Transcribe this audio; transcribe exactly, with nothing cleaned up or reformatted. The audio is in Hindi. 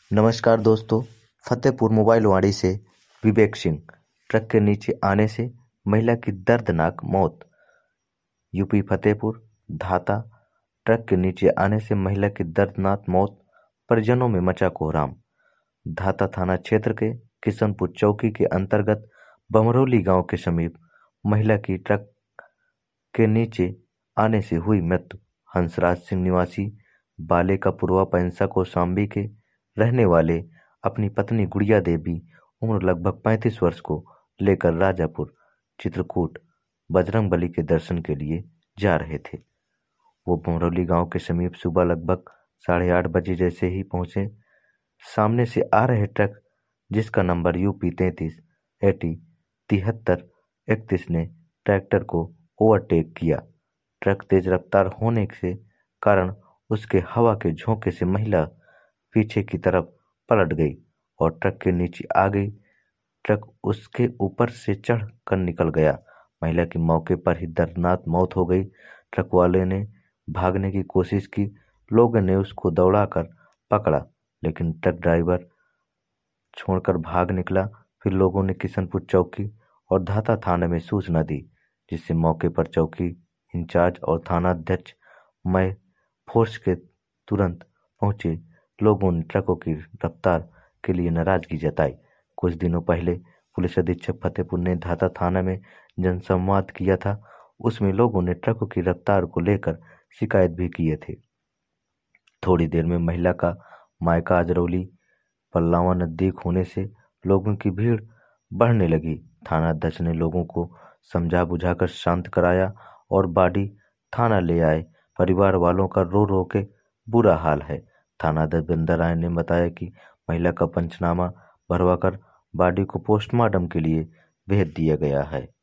नमस्कार दोस्तों। फतेहपुर मोबाइल वाड़ी से विवेक सिंह। ट्रक के नीचे आने से महिला की दर्दनाक मौत। यूपी फतेहपुर धाता। ट्रक के नीचे आने से महिला की दर्दनाक मौत, परिजनों में मचा कोहराम। धाता थाना क्षेत्र के किशनपुर चौकी के अंतर्गत बमरौली गांव के समीप महिला की ट्रक के नीचे आने से हुई मृत्यु। हंसराज सिंह निवासी बाले का पूर्वा पैंसा कौशाम्बी के रहने वाले अपनी पत्नी गुड़िया देवी उम्र लगभग पैंतीस वर्ष को लेकर राजापुर चित्रकूट बजरंगबली के दर्शन के लिए जा रहे थे। वो बमरौली गांव के समीप सुबह लगभग साढ़े आठ बजे जैसे ही पहुंचे, सामने से आ रहे ट्रक जिसका नंबर यूपी तैंतीस एटी तिहत्तर इकतीस ने ट्रैक्टर को ओवरटेक किया। ट्रक तेज रफ्तार होने के कारण उसके हवा के झोंके से महिला पीछे की तरफ पलट गई और ट्रक के नीचे आ गई। ट्रक उसके ऊपर से चढ़ कर निकल गया। महिला की मौके पर ही दर्दनाक मौत हो गई। ट्रक वाले ने भागने की कोशिश की, लोगों ने उसको दौड़ाकर पकड़ा, लेकिन ट्रक ड्राइवर छोड़कर भाग निकला। फिर लोगों ने किशनपुर चौकी और धाता थाने में सूचना दी, जिससे मौके पर चौकी इंचार्ज और थाना अध्यक्ष मय फोर्स के तुरंत पहुंचे। लोगों ने ट्रकों की रफ्तार के लिए नाराजगी जताई। कुछ दिनों पहले पुलिस अधीक्षक फतेहपुर ने धाता थाना में जनसंवाद किया था। उसमें लोगों ने ट्रकों की रफ्तार को लेकर शिकायत भी किए थे। थोड़ी देर में महिला का मायका अजरौली पल्लावा नजदीक होने से लोगों की भीड़ बढ़ने लगी। थाना अध्यक्ष ने लोगों को समझा बुझाकर शांत कराया और बाडी थाना ले आए। परिवार वालों का रो रो के बुरा हाल है। थाना अध्यक्ष बिंदर राय ने बताया कि महिला का पंचनामा भरवाकर बाडी को पोस्टमार्टम के लिए भेज दिया गया है।